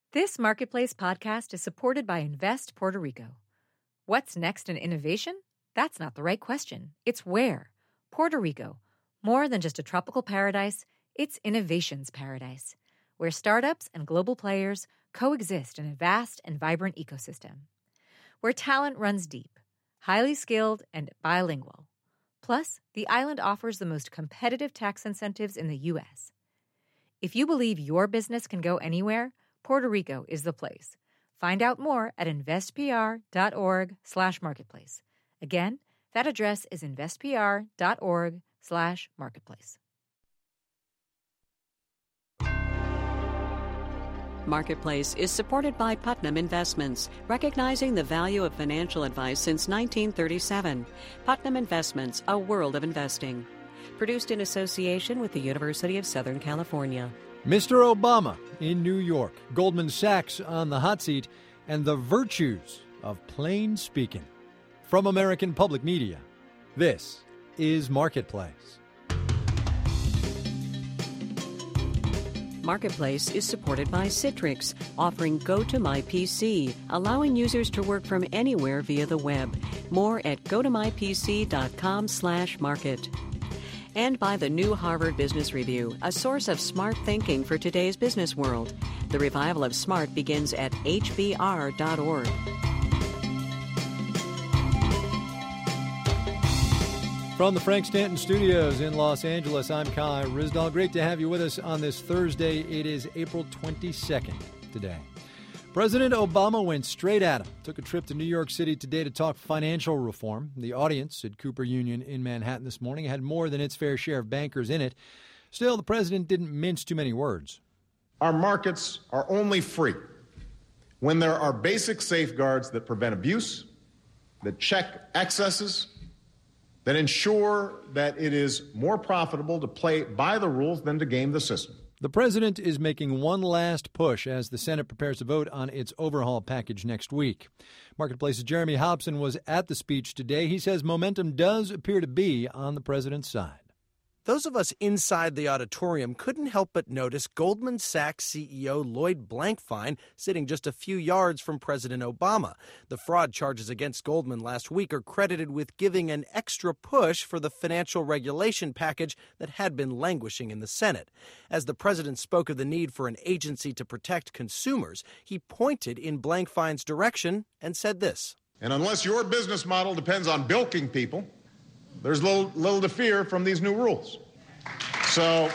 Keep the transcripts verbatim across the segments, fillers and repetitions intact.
This Marketplace podcast is supported by Invest Puerto Rico. What's next in innovation? That's not the right question. It's where. Puerto Rico. More than just a tropical paradise, it's innovation's paradise, where startups and global players coexist in a vast and vibrant ecosystem. Where talent runs deep, highly skilled, and bilingual. Plus, the island offers the most competitive tax incentives in the U S. If you believe your business can go anywhere, Puerto Rico is the place. Find out more at investpr.org slash marketplace. Again, that address is investpr.org slash marketplace. Marketplace is supported by Putnam Investments, recognizing the value of financial advice since nineteen thirty-seven. Putnam Investments, a world of investing. Produced in association with the University of Southern California. Mister Obama in New York, Goldman Sachs on the hot seat, and the virtues of plain speaking. From American Public Media, this is Marketplace. Marketplace is supported by Citrix, offering GoToMyPC, allowing users to work from anywhere via the web. More at gotomypc.com slash market. And by the new Harvard Business Review, a source of smart thinking for today's business world. The revival of smart begins at h b r dot org. From the Frank Stanton Studios in Los Angeles, I'm Kai Ryssdal. Great to have you with us on this Thursday. It is April twenty-second today. President Obama went straight at him. Took a trip to New York City today to talk financial reform. The audience at Cooper Union in Manhattan this morning had more than its fair share of bankers in it. Still, the president didn't mince too many words. Our markets are only free when there are basic safeguards that prevent abuse, that check excesses, that ensure that it is more profitable to play by the rules than to game the system. The president is making one last push as the Senate prepares to vote on its overhaul package next week. Marketplace's Jeremy Hobson was at the speech today. He says momentum does appear to be on the president's side. Those of us inside the auditorium couldn't help but notice Goldman Sachs C E O Lloyd Blankfein sitting just a few yards from President Obama. The fraud charges against Goldman last week are credited with giving an extra push for the financial regulation package that had been languishing in the Senate. As the president spoke of the need for an agency to protect consumers, he pointed in Blankfein's direction and said this. And unless your business model depends on bilking people, there's little, little to fear from these new rules. So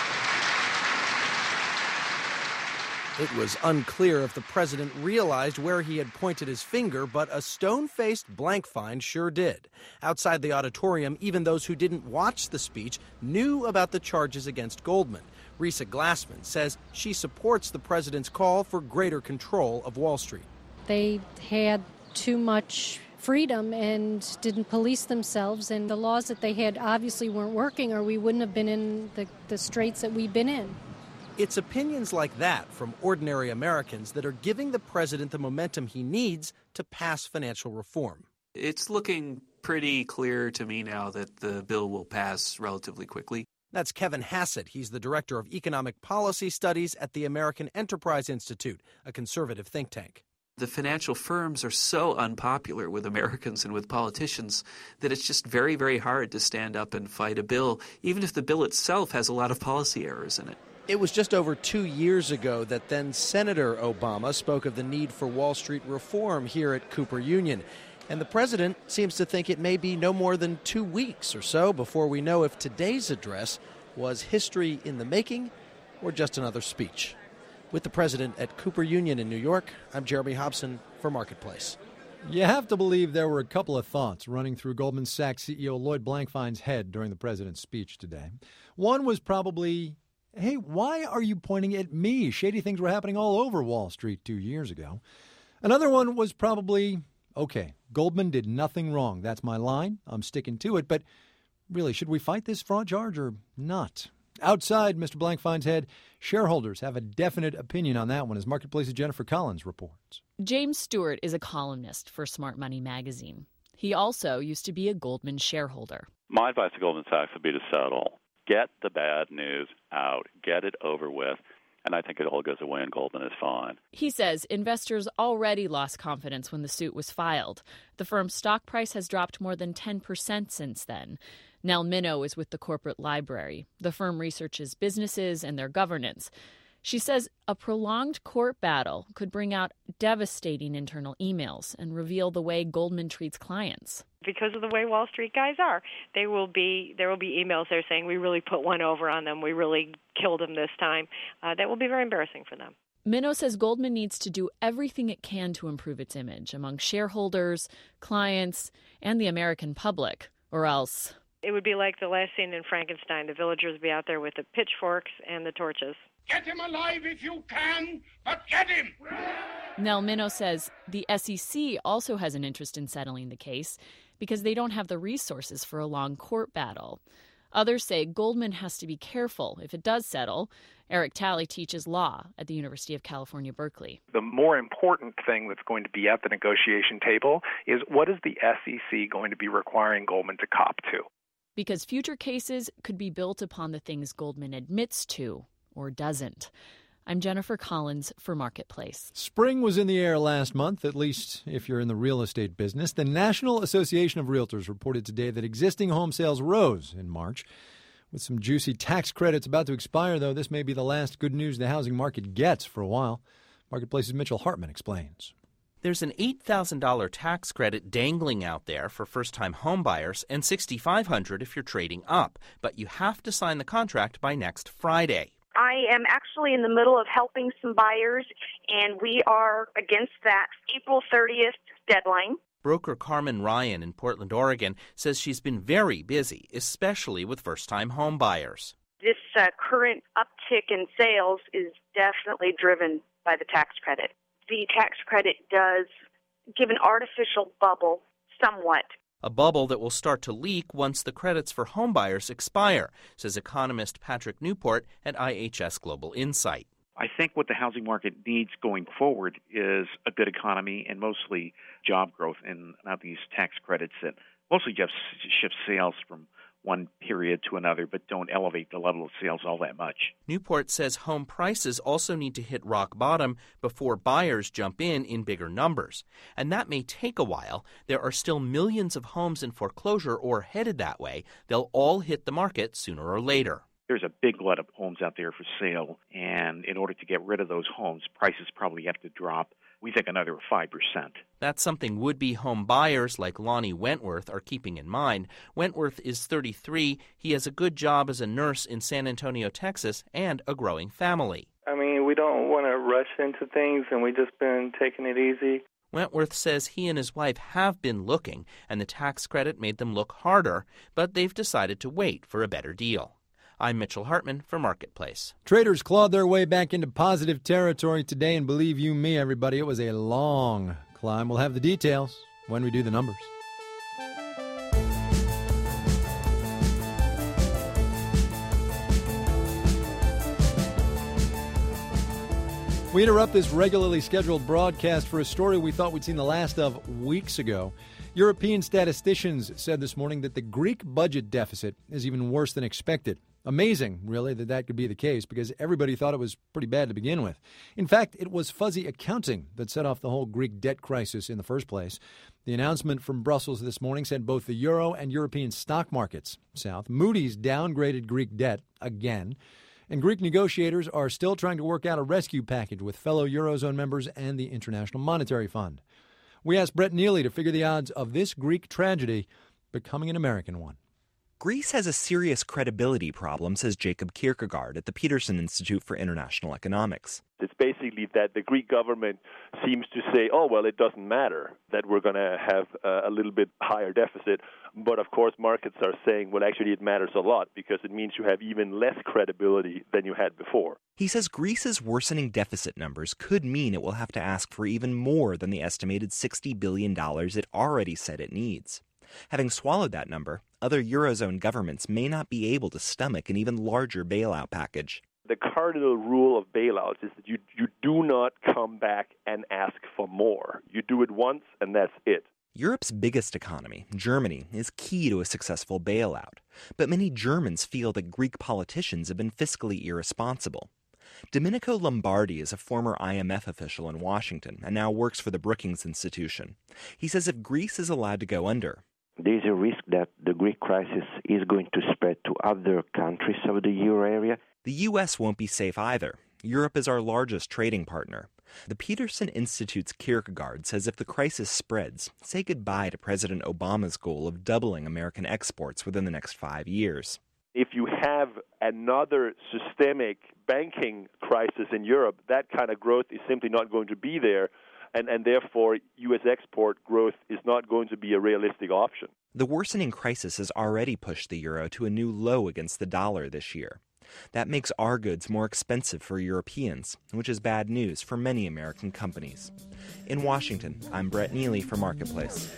it was unclear if the president realized where he had pointed his finger, but a stone-faced Blankfein sure did. Outside the auditorium, even those who didn't watch the speech knew about the charges against Goldman. Risa Glassman says she supports the president's call for greater control of Wall Street. They had too much freedom and didn't police themselves, and the laws that they had obviously weren't working, or we wouldn't have been in the, the straits that we've been in. It's opinions like that from ordinary Americans that are giving the president the momentum he needs to pass financial reform. It's looking pretty clear to me now that the bill will pass relatively quickly. That's Kevin Hassett. He's the director of economic policy studies at the American Enterprise Institute, a conservative think tank. The financial firms are so unpopular with Americans and with politicians that it's just very, very hard to stand up and fight a bill, even if the bill itself has a lot of policy errors in it. It was just over two years ago that then Senator Obama spoke of the need for Wall Street reform here at Cooper Union. And the president seems to think it may be no more than two weeks or so before we know if today's address was history in the making or just another speech. With the president at Cooper Union in New York, I'm Jeremy Hobson for Marketplace. You have to believe there were a couple of thoughts running through Goldman Sachs C E O Lloyd Blankfein's head during the president's speech today. One was probably, hey, why are you pointing at me? Shady things were happening all over Wall Street two years ago. Another one was probably, okay, Goldman did nothing wrong. That's my line. I'm sticking to it. But really, should we fight this fraud charge or not? Outside Mister Blankfein's head, shareholders have a definite opinion on that one, as Marketplace's Jennifer Collins reports. James Stewart is a columnist for Smart Money magazine. He also used to be a Goldman shareholder. My advice to Goldman Sachs would be to settle. Get the bad news out. Get it over with. And I think it all goes away and Goldman is fine. He says investors already lost confidence when the suit was filed. The firm's stock price has dropped more than ten percent since then. Nell Minow is with the Corporate Library. The firm researches businesses and their governance. She says a prolonged court battle could bring out devastating internal emails and reveal the way Goldman treats clients. Because of the way Wall Street guys are, they will be there will be emails there saying we really put one over on them, we really killed them this time. Uh, that will be very embarrassing for them. Minow says Goldman needs to do everything it can to improve its image among shareholders, clients, and the American public, or else it would be like the last scene in Frankenstein. The villagers would be out there with the pitchforks and the torches. Get him alive if you can, but get him! Nell Minow says the S E C also has an interest in settling the case because they don't have the resources for a long court battle. Others say Goldman has to be careful if it does settle. Eric Talley teaches law at the University of California, Berkeley. The more important thing that's going to be at the negotiation table is what is the S E C going to be requiring Goldman to cop to? Because future cases could be built upon the things Goldman admits to or doesn't. I'm Jennifer Collins for Marketplace. Spring was in the air last month, at least if you're in the real estate business. The National Association of Realtors reported today that existing home sales rose in March. With some juicy tax credits about to expire, though, this may be the last good news the housing market gets for a while. Marketplace's Mitchell Hartman explains. There's an eight thousand dollars tax credit dangling out there for first-time homebuyers and six thousand five hundred dollars if you're trading up. But you have to sign the contract by next Friday. I am actually in the middle of helping some buyers, and we are against that April thirtieth deadline. Broker Carmen Ryan in Portland, Oregon, says she's been very busy, especially with first-time home buyers. This uh, current uptick in sales is definitely driven by the tax credit. The tax credit does give an artificial bubble somewhat. A bubble that will start to leak once the credits for homebuyers expire, says economist Patrick Newport at I H S Global Insight. I think what the housing market needs going forward is a good economy and mostly job growth, and not these tax credits that mostly just shift sales from one period to another but don't elevate the level of sales all that much. Newport says home prices also need to hit rock bottom before buyers jump in in bigger numbers. And that may take a while. There are still millions of homes in foreclosure or headed that way. They'll all hit the market sooner or later. There's a big glut of homes out there for sale, and in order to get rid of those homes, prices probably have to drop, we think, another five percent. That's something would-be home buyers like Lonnie Wentworth are keeping in mind. Wentworth is thirty-three. He has a good job as a nurse in San Antonio, Texas, and a growing family. I mean, we don't want to rush into things, and we've just been taking it easy. Wentworth says he and his wife have been looking, and the tax credit made them look harder, but they've decided to wait for a better deal. I'm Mitchell Hartman for Marketplace. Traders clawed their way back into positive territory today, and believe you me, everybody, it was a long climb. We'll have the details when we do the numbers. We interrupt this regularly scheduled broadcast for a story we thought we'd seen the last of weeks ago. European statisticians said this morning that the Greek budget deficit is even worse than expected. Amazing, really, that that could be the case because everybody thought it was pretty bad to begin with. In fact, it was fuzzy accounting that set off the whole Greek debt crisis in the first place. The announcement from Brussels this morning sent both the euro and European stock markets south. Moody's downgraded Greek debt again. And Greek negotiators are still trying to work out a rescue package with fellow Eurozone members and the International Monetary Fund. We asked Brett Neely to figure the odds of this Greek tragedy becoming an American one. Greece has a serious credibility problem, says Jacob Kierkegaard at the Peterson Institute for International Economics. It's basically that the Greek government seems to say, oh, well, it doesn't matter that we're going to have uh, a little bit higher deficit. But, of course, markets are saying, well, actually, it matters a lot because it means you have even less credibility than you had before. He says Greece's worsening deficit numbers could mean it will have to ask for even more than the estimated sixty billion dollars it already said it needs. Having swallowed that number, other Eurozone governments may not be able to stomach an even larger bailout package. The cardinal rule of bailouts is that you, you do not come back and ask for more. You do it once, and that's it. Europe's biggest economy, Germany, is key to a successful bailout. But many Germans feel that Greek politicians have been fiscally irresponsible. Domenico Lombardi is a former I M F official in Washington and now works for the Brookings Institution. He says if Greece is allowed to go under, there's a risk that the Greek crisis is going to spread to other countries of the euro area. The U S won't be safe either. Europe is our largest trading partner. The Peterson Institute's Kierkegaard says if the crisis spreads, say goodbye to President Obama's goal of doubling American exports within the next five years. If you have another systemic banking crisis in Europe, that kind of growth is simply not going to be there, and, and therefore U S export growth is not going to be a realistic option. The worsening crisis has already pushed the euro to a new low against the dollar this year. That makes our goods more expensive for Europeans, which is bad news for many American companies. In Washington, I'm Brett Neely for Marketplace.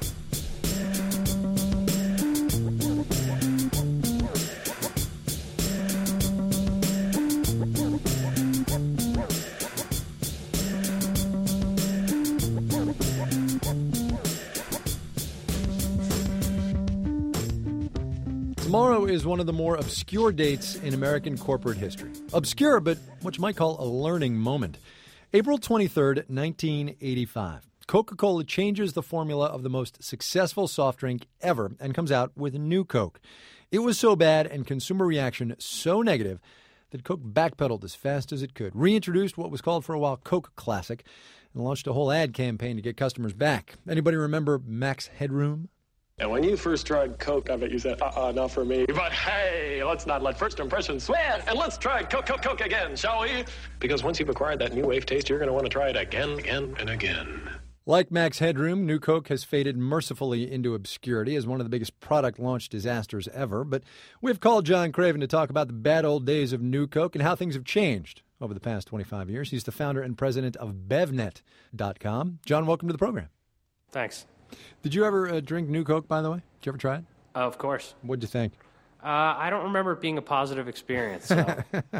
Tomorrow is one of the more obscure dates in American corporate history. Obscure, but what you might call a learning moment. April twenty-third, nineteen eighty-five. Coca-Cola changes the formula of the most successful soft drink ever and comes out with New Coke. It was so bad and consumer reaction so negative that Coke backpedaled as fast as it could, reintroduced what was called for a while Coke Classic, and launched a whole ad campaign to get customers back. Anybody remember Max Headroom? And when you first tried Coke, I bet you said, uh-uh, not for me. But hey, let's not let first impressions sway, and let's try Coke, Coke, Coke again, shall we? Because once you've acquired that new wave taste, you're going to want to try it again, again, and again. Like Max Headroom, New Coke has faded mercifully into obscurity as one of the biggest product launch disasters ever. But we've called John Craven to talk about the bad old days of New Coke and how things have changed over the past twenty-five years. He's the founder and president of Bev Net dot com. John, welcome to the program. Thanks. Did you ever uh, drink New Coke, by the way? Did you ever try it? Uh, of course. What'd you think? Uh, I don't remember it being a positive experience. So.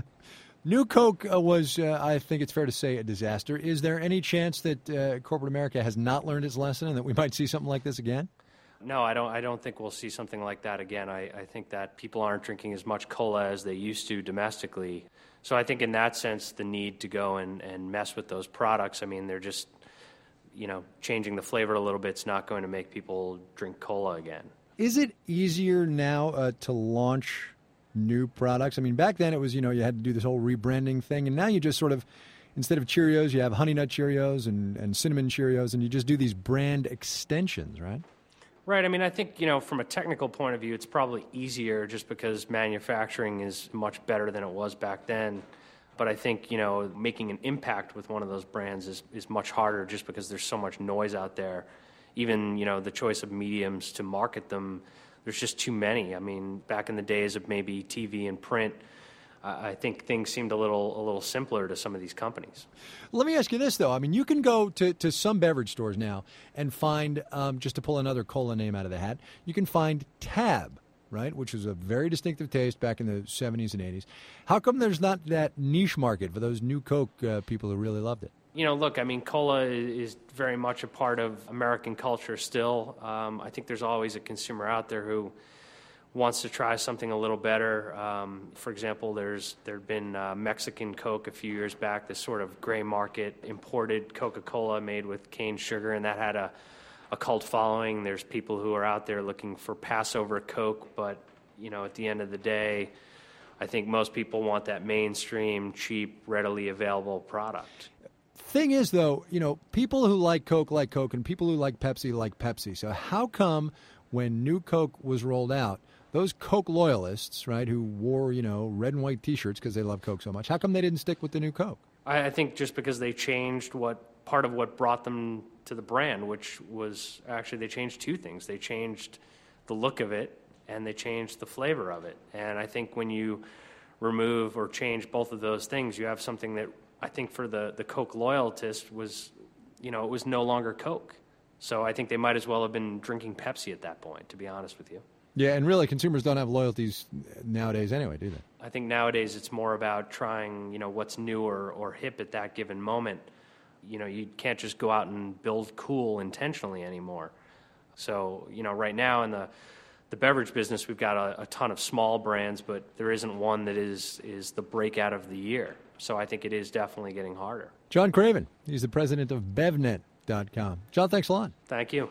New Coke uh, was, uh, I think it's fair to say, a disaster. Is there any chance that uh, corporate America has not learned its lesson and that we might see something like this again? No, I don't. I don't think we'll see something like that again. I, I think that people aren't drinking as much cola as they used to domestically. So I think in that sense, the need to go and, and mess with those products, I mean, they're just, you know, changing the flavor a little bit is not going to make people drink cola again. Is it easier now uh, to launch new products? I mean, back then it was, you know, you had to do this whole rebranding thing, and now you just sort of, instead of Cheerios, you have Honey Nut Cheerios and, and Cinnamon Cheerios, and you just do these brand extensions, right? Right. I mean, I think, you know, from a technical point of view, it's probably easier just because manufacturing is much better than it was back then. But I think, you know, making an impact with one of those brands is, is much harder just because there's so much noise out there. Even, you know, the choice of mediums to market them, there's just too many. I mean, back in the days of maybe T V and print, uh, I think things seemed a little a little simpler to some of these companies. Let me ask you this, though. I mean, you can go to, to some beverage stores now and find, um, just to pull another cola name out of the hat, you can find Tab, right, which was a very distinctive taste back in the seventies and eighties. How come there's not that niche market for those New Coke uh, people who really loved it? You know, look, I mean, cola is very much a part of American culture still. Um, I think there's always a consumer out there who wants to try something a little better. Um, for example, there's there'd been uh, Mexican Coke a few years back, this sort of gray market imported Coca-Cola made with cane sugar, and that had a, a cult following. There's people who are out there looking for Passover Coke, but, you know, at the end of the day, I think most people want that mainstream, cheap, readily available product. Thing is, though, you know, people who like Coke like Coke, and people who like Pepsi like Pepsi. So how come when New Coke was rolled out, those Coke loyalists, right, who wore, you know, red and white T-shirts because they love Coke so much, how come they didn't stick with the New Coke? I, I think just because they changed what part of what brought them to the brand, which was actually they changed two things. They changed the look of it and they changed the flavor of it. And I think when you remove or change both of those things, you have something that I think for the, the Coke loyalist was, you know, it was no longer Coke. So I think they might as well have been drinking Pepsi at that point, to be honest with you. Yeah, and really consumers don't have loyalties nowadays anyway, do they? I think nowadays it's more about trying, you know, what's new or, or hip at that given moment. You know, you can't just go out and build cool intentionally anymore. So, you know, right now in the the beverage business, we've got a, a ton of small brands, but there isn't one that is is the breakout of the year. So I think it is definitely getting harder. John Craven, he's the president of BevNet dot com. John, thanks a lot. Thank you.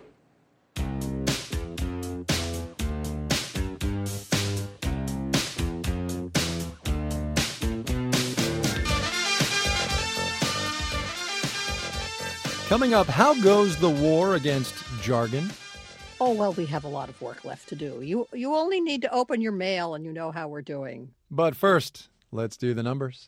Coming up, how goes the war against jargon? Oh, well, we have a lot of work left to do. You you only need to open your mail and you know how we're doing. But first, let's do the numbers.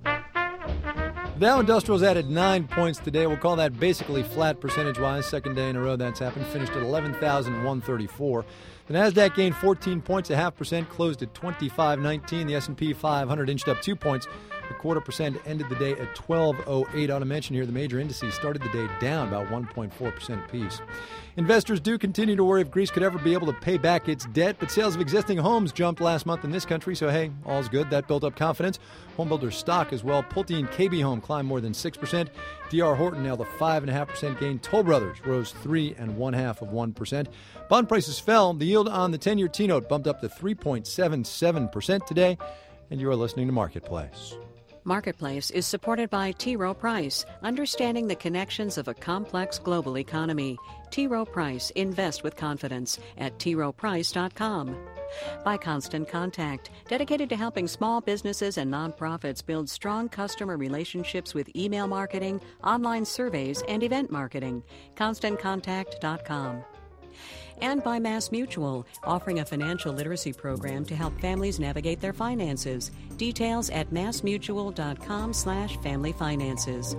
Dow Industrials added nine points today. We'll call that basically flat percentage-wise. Second day in a row that's happened. Finished at eleven thousand one hundred thirty-four. The Nasdaq gained fourteen points, a half percent, closed at twenty-five nineteen. The S and P five hundred inched up two points. A quarter percent, ended the day at twelve oh eight. I ought to mention here the major indices started the day down about one point four percent apiece. Investors do continue to worry if Greece could ever be able to pay back its debt, but sales of existing homes jumped last month in this country, so hey, all's good. That built up confidence. Homebuilders stock as well. Pulte and K B Home climbed more than six percent. D R Horton nailed a five point five percent gain. Toll Brothers rose three and one half of one percent. Bond prices fell. The yield on the ten-year T-note bumped up to three point seven seven percent today, and you are listening to Marketplace. Marketplace is supported by T. Rowe Price, understanding the connections of a complex global economy. T. Rowe Price, invest with confidence at T Rowe Price dot com. By Constant Contact, dedicated to helping small businesses and nonprofits build strong customer relationships with email marketing, online surveys, and event marketing. Constant Contact dot com. And by MassMutual, offering a financial literacy program to help families navigate their finances. Details at massmutual dot com slash family finances.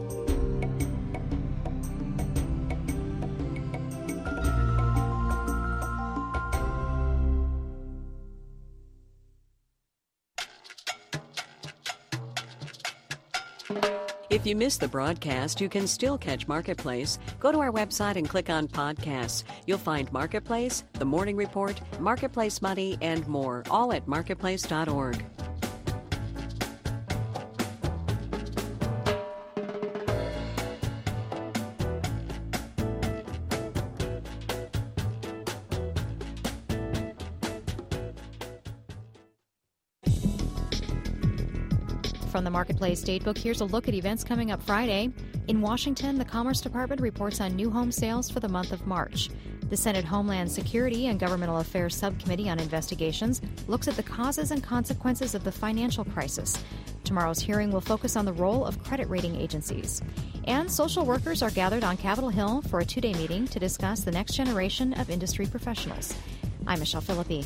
If you missed the broadcast, you can still catch Marketplace. Go to our website and click on podcasts. You'll find Marketplace, The Morning Report, Marketplace Money, and more, all at marketplace dot org. From the Marketplace Datebook, here's a look at events coming up Friday. In Washington, the Commerce Department reports on new home sales for the month of March. The Senate Homeland Security and Governmental Affairs Subcommittee on Investigations looks at the causes and consequences of the financial crisis. Tomorrow's hearing will focus on the role of credit rating agencies. And social workers are gathered on Capitol Hill for a two-day meeting to discuss the next generation of industry professionals. I'm Michelle Philippi.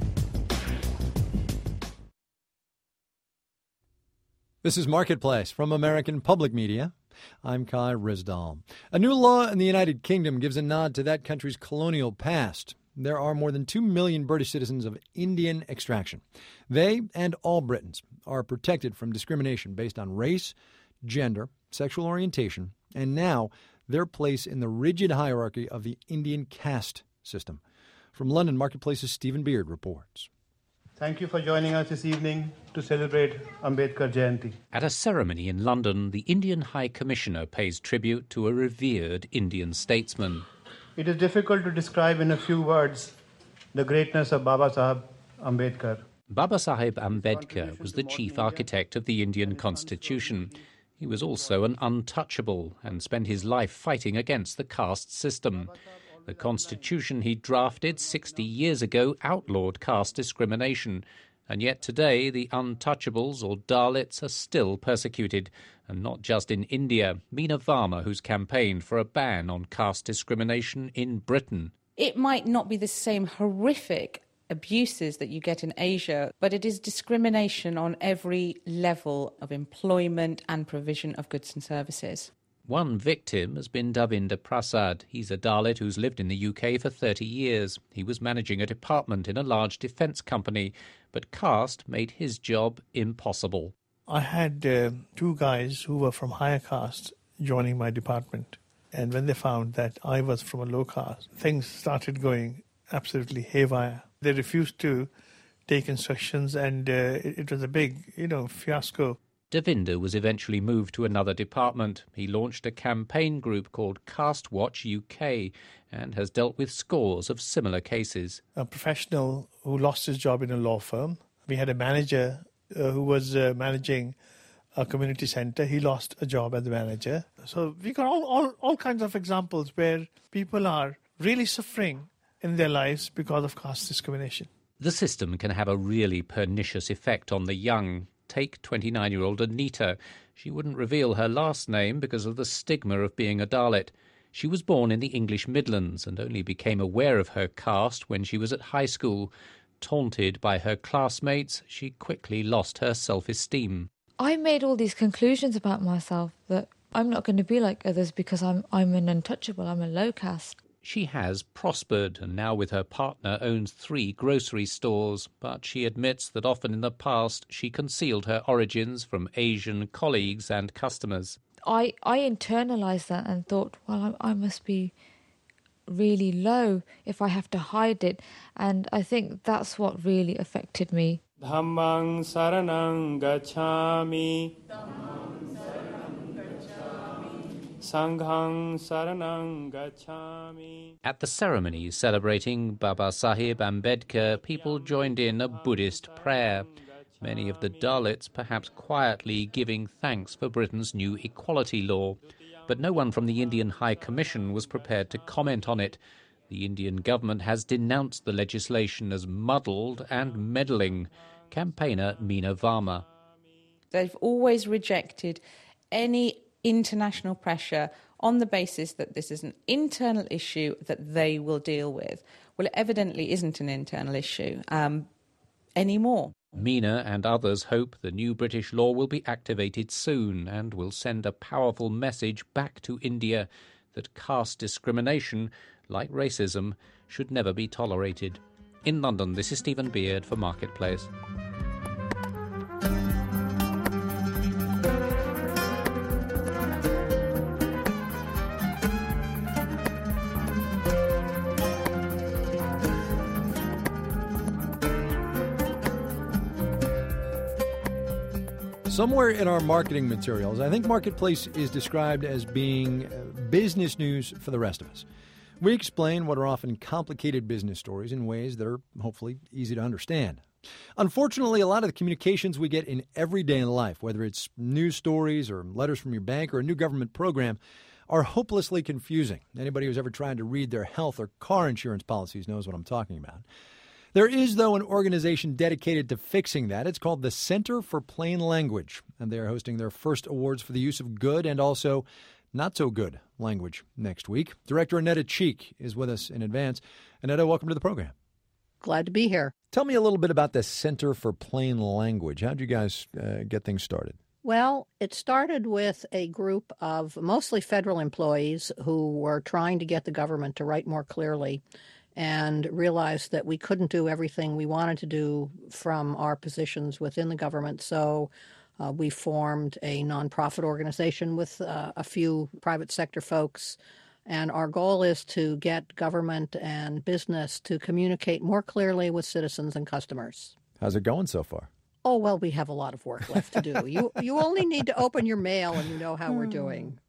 This is Marketplace from American Public Media. I'm Kai Rizdal. A new law in the United Kingdom gives a nod to that country's colonial past. There are more than two million British citizens of Indian extraction. They, and all Britons, are protected from discrimination based on race, gender, sexual orientation, and now their place in the rigid hierarchy of the Indian caste system. From London, Marketplace's Stephen Beard reports. Thank you for joining us this evening to celebrate Ambedkar Jayanti. At a ceremony in London, the Indian High Commissioner pays tribute to a revered Indian statesman. It is difficult to describe in a few words the greatness of Baba Saheb Ambedkar. Baba Saheb Ambedkar was the chief architect of the Indian Constitution. He was also an untouchable and spent his life fighting against the caste system. The constitution he drafted sixty years ago outlawed caste discrimination, and yet today the untouchables or Dalits are still persecuted, and not just in India. Meena Varma, who's campaigned for a ban on caste discrimination in Britain. It might not be the same horrific abuses that you get in Asia, but it is discrimination on every level of employment and provision of goods and services. One victim has been Davinder Prasad. He's a Dalit who's lived in the U K for thirty years. He was managing a department in a large defence company, but caste made his job impossible. I had uh, two guys who were from higher caste joining my department, and when they found that I was from a low caste, things started going absolutely haywire. They refused to take instructions, and uh, it, it was a big, you know, fiasco. Davinder was eventually moved to another department. He launched a campaign group called Caste Watch U K and has dealt with scores of similar cases. A professional who lost his job in a law firm. We had a manager uh, who was uh, managing a community center. He lost a job as a manager. So we got all, all, all kinds of examples where people are really suffering in their lives because of caste discrimination. The system can have a really pernicious effect on the young. Take twenty-nine-year-old Anita. She wouldn't reveal her last name because of the stigma of being a Dalit. She was born in the English Midlands and only became aware of her caste when she was at high school. Taunted by her classmates, she quickly lost her self-esteem. I made all these conclusions about myself that I'm not going to be like others because I'm I'm an untouchable, I'm a low caste. She has prospered and now with her partner owns three grocery stores, but she admits that often in the past she concealed her origins from Asian colleagues and customers. I, I internalised that and thought, well, I, I must be really low if I have to hide it. And I think that's what really affected me. Dhammang saranang gacchami. Sanghang saranang gacchami. At the ceremony celebrating Baba Sahib Ambedkar, people joined in a Buddhist prayer. Many of the Dalits perhaps quietly giving thanks for Britain's new equality law. But no one from the Indian High Commission was prepared to comment on it. The Indian government has denounced the legislation as muddled and meddling. Campaigner Meena Varma. They've always rejected any international pressure on the basis that this is an internal issue that they will deal with. Well, it evidently isn't an internal issue um, anymore. Meena and others hope the new British law will be activated soon and will send a powerful message back to India that caste discrimination, like racism, should never be tolerated. In London, this is Stephen Beard for Marketplace. Somewhere in our marketing materials, I think Marketplace is described as being business news for the rest of us. We explain what are often complicated business stories in ways that are hopefully easy to understand. Unfortunately, a lot of the communications we get in everyday life, whether it's news stories or letters from your bank or a new government program, are hopelessly confusing. Anybody who's ever tried to read their health or car insurance policies knows what I'm talking about. There is, though, an organization dedicated to fixing that. It's called the Center for Plain Language, and they are hosting their first awards for the use of good and also not-so-good language next week. Director Annetta Cheek is with us in advance. Annetta, welcome to the program. Glad to be here. Tell me a little bit about the Center for Plain Language. How did you guys uh, get things started? Well, it started with a group of mostly federal employees who were trying to get the government to write more clearly and realized that we couldn't do everything we wanted to do from our positions within the government. So uh, we formed a nonprofit organization with uh, a few private sector folks. And our goal is to get government and business to communicate more clearly with citizens and customers. How's it going so far? Oh, well, we have a lot of work left to do. you you only need to open your mail and you know how we're doing.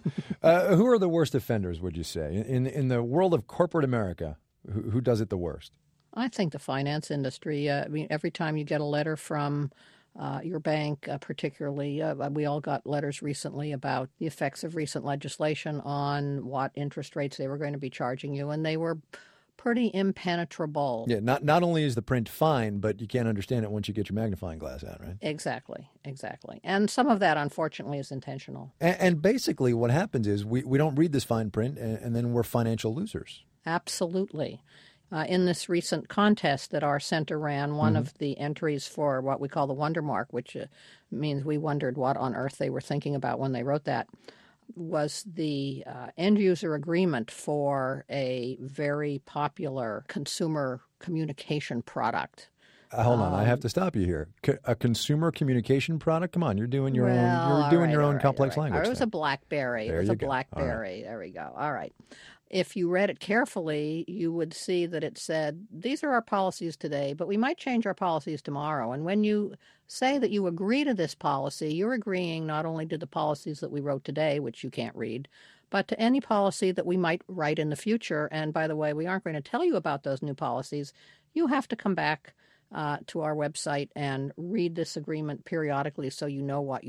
uh, who are the worst offenders, would you say? In, in the world of corporate America, Who, who does it the worst? I think the finance industry. Uh, I mean, every time you get a letter from uh, your bank, uh, particularly, uh, we all got letters recently about the effects of recent legislation on what interest rates they were going to be charging you, and they were pretty impenetrable. Yeah, not not only is the print fine, but you can't understand it once you get your magnifying glass out, right? Exactly, exactly. And some of that, unfortunately, is intentional. And, and basically what happens is we, we don't read this fine print, and, and then we're financial losers. Absolutely. Uh, in this recent contest that our center ran, one mm-hmm. of the entries for what we call the Wonder Mark, which uh, means we wondered what on earth they were thinking about when they wrote that, was the uh, end-user agreement for a very popular consumer communication product. Uh, hold on, um, I have to stop you here. C- a consumer communication product? Come on, you're doing your well, own. You're doing right, your own right, complex right. language. It was thing. a BlackBerry. There it was you a go. BlackBerry. Right. There we go. All right. If you read it carefully, you would see that it said, these are our policies today, but we might change our policies tomorrow. And when you say that you agree to this policy, you're agreeing not only to the policies that we wrote today, which you can't read, but to any policy that we might write in the future. And by the way, we aren't going to tell you about those new policies. You have to come back uh, to our website and read this agreement periodically so you know what you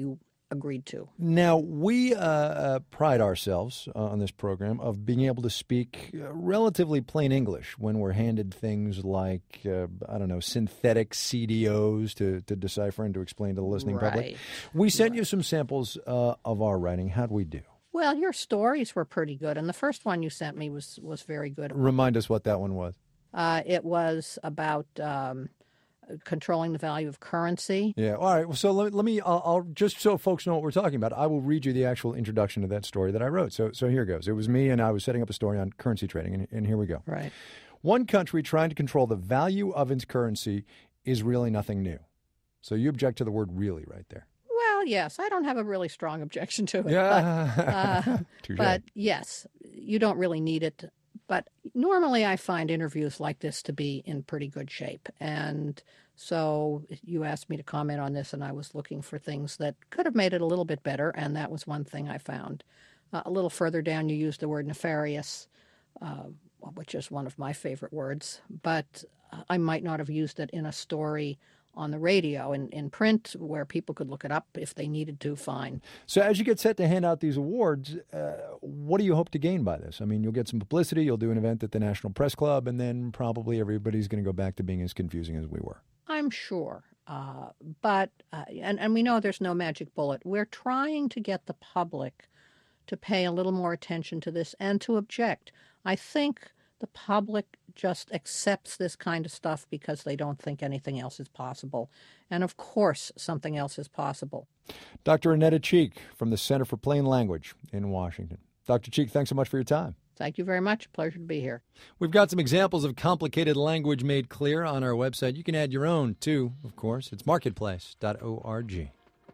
agreed to. Now, we uh, uh, pride ourselves uh, on this program of being able to speak uh, relatively plain English when we're handed things like, uh, I don't know, synthetic C D Os to, to decipher and to explain to the listening Right. public. We sent you some samples uh, of our writing. How'd we do? Well, your stories were pretty good, and the first one you sent me was, was very good. Remind us what that one was. Uh, it was about um, controlling the value of currency. Yeah. All right. So let, let me, I'll, I'll just so folks know what we're talking about, I will read you the actual introduction to that story that I wrote. So, so here goes. It was me, and I was setting up a story on currency trading, and, and here we go. Right. One country trying to control the value of its currency is really nothing new. So you object to the word really right there. Well, yes, I don't have a really strong objection to it. Yeah. But, uh, Touche. but yes, you don't really need it. But normally I find interviews like this to be in pretty good shape. And so you asked me to comment on this, and I was looking for things that could have made it a little bit better, and that was one thing I found. Uh, a little further down, you used the word nefarious, uh, which is one of my favorite words, but I might not have used it in a story on the radio. In, in print, where people could look it up if they needed to, fine. So as you get set to hand out these awards, uh, what do you hope to gain by this? I mean, you'll get some publicity, you'll do an event at the National Press Club, and then probably everybody's going to go back to being as confusing as we were. I'm sure. Uh, but, uh, and, and we know there's no magic bullet. We're trying to get the public to pay a little more attention to this and to object. I think the public just accepts this kind of stuff because they don't think anything else is possible. And of course, something else is possible. Doctor Annetta Cheek from the Center for Plain Language in Washington. Doctor Cheek, thanks so much for your time. Thank you very much. Pleasure to be here. We've got some examples of complicated language made clear on our website. You can add your own, too, of course. It's marketplace dot org.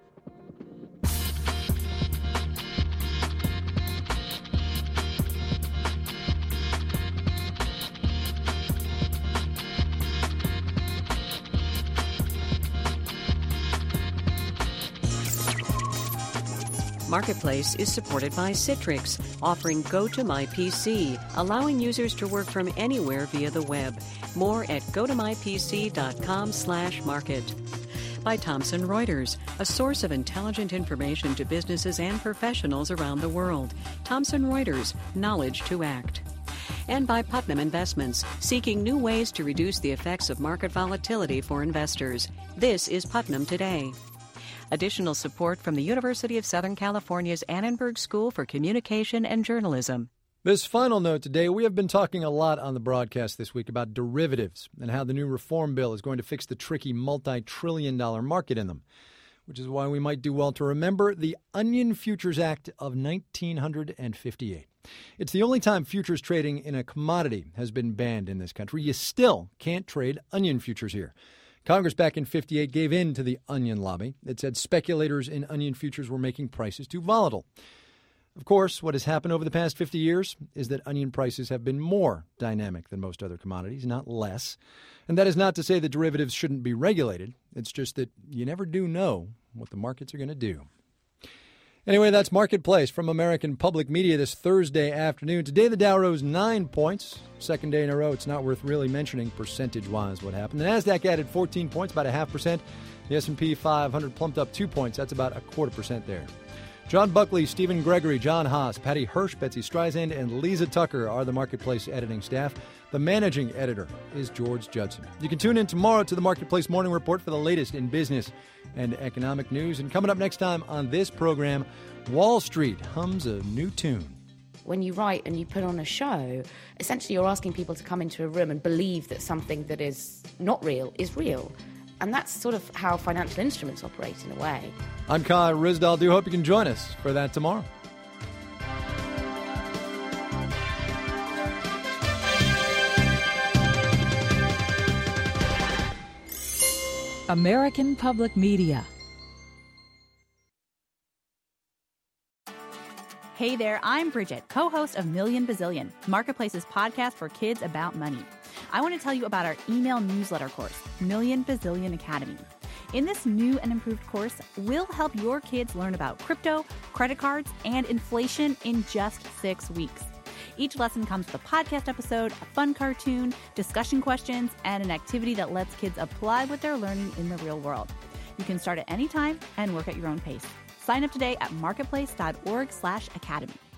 Marketplace is supported by Citrix, offering Go to My P C, allowing users to work from anywhere via the web. More at go to my p c dot com slash market. By Thomson Reuters, a source of intelligent information to businesses and professionals around the world. Thomson Reuters, knowledge to act. And by Putnam Investments, seeking new ways to reduce the effects of market volatility for investors. This is Putnam Today. Additional support from the University of Southern California's Annenberg School for Communication and Journalism. This final note today, we have been talking a lot on the broadcast this week about derivatives and how the new reform bill is going to fix the tricky multi-trillion dollar market in them, which is why we might do well to remember the Onion Futures Act of nineteen fifty-eight. It's the only time futures trading in a commodity has been banned in this country. You still can't trade onion futures here. Congress back in fifty-eight gave in to the onion lobby. It said speculators in onion futures were making prices too volatile. Of course, what has happened over the past fifty years is that onion prices have been more dynamic than most other commodities, not less. And that is not to say that derivatives shouldn't be regulated. It's just that you never do know what the markets are going to do. Anyway, that's Marketplace from American Public Media this Thursday afternoon. Today, the Dow rose nine points. Second day in a row. It's not worth really mentioning percentage-wise what happened. The Nasdaq added fourteen points, about a half percent. The S and P five hundred plumped up two points. That's about a quarter percent there. John Buckley, Stephen Gregory, John Haas, Patty Hirsch, Betsy Streisand, and Lisa Tucker are the Marketplace editing staff. The managing editor is George Judson. You can tune in tomorrow to the Marketplace Morning Report for the latest in business and economic news. And coming up next time on this program, Wall Street hums a new tune. When you write and you put on a show, essentially you're asking people to come into a room and believe that something that is not real is real. And that's sort of how financial instruments operate in a way. I'm Kai Ryssdal. Do hope you can join us for that tomorrow. American Public Media. Hey there, I'm Bridget, co-host of Million Bazillion, Marketplace's podcast for kids about money. I want to tell you about our email newsletter course, Million Bazillion Academy. In this new and improved course, we'll help your kids learn about crypto, credit cards, and inflation in just six weeks. Each lesson comes with a podcast episode, a fun cartoon, discussion questions, and an activity that lets kids apply what they're learning in the real world. You can start at any time and work at your own pace. Sign up today at marketplace dot org slash academy.